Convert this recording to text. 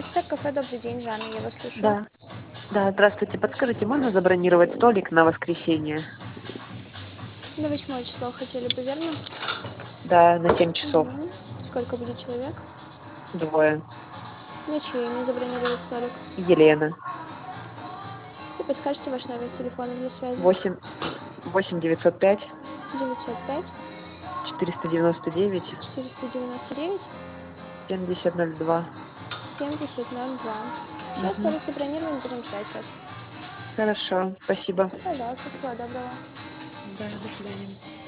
Ацтек кафе, добрый день, Жанна, я вас слушаю. Да. Да, здравствуйте. Подскажите, можно забронировать столик на воскресенье? На 8 число хотели бы, верно? Да, на 7 часов. Мгм. Сколько будет человек? Двое. На чье имя забронировать столик? Елена. И подскажите ваш номер телефона для связи? 8 905 905 499 499 7002. 7002. Все, Мгм. столик забронирован, будем ждать вас. Хорошо, спасибо. Пожалуйста, всего доброго. Да, до свидания.